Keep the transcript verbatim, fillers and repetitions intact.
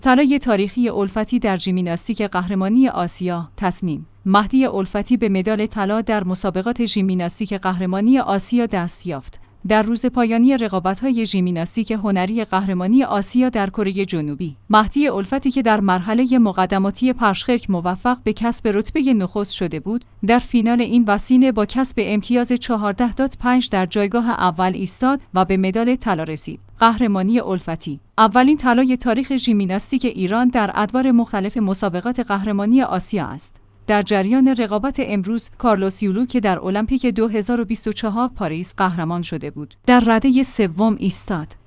طلای تاریخی الفتی در ژیمناستیک قهرمانی آسیا. تصمیم مهدی الفتی به مدال طلا در مسابقات ژیمناستیک قهرمانی آسیا دست یافت. در روز پایانی رقابت‌های ژیمناستیک هنری قهرمانی آسیا در کره جنوبی، مهدی الفتی که در مرحله مقدماتی پرشخرک موفق به کسب رتبه نخست شده بود، در فینال این وسینه با کسب امتیاز چهارده ممیز پنج در جایگاه اول ایستاد و به مدال طلا رسید. قهرمانی الفتی اولین طلای تاریخ ژیمناستیک ایران در ادوار مختلف مسابقات قهرمانی آسیا است. در جریان رقابت امروز، کارلوس یولو که در المپیک دو هزار و بیست و چهار پاریس قهرمان شده بود، در رده سوم ایستاد.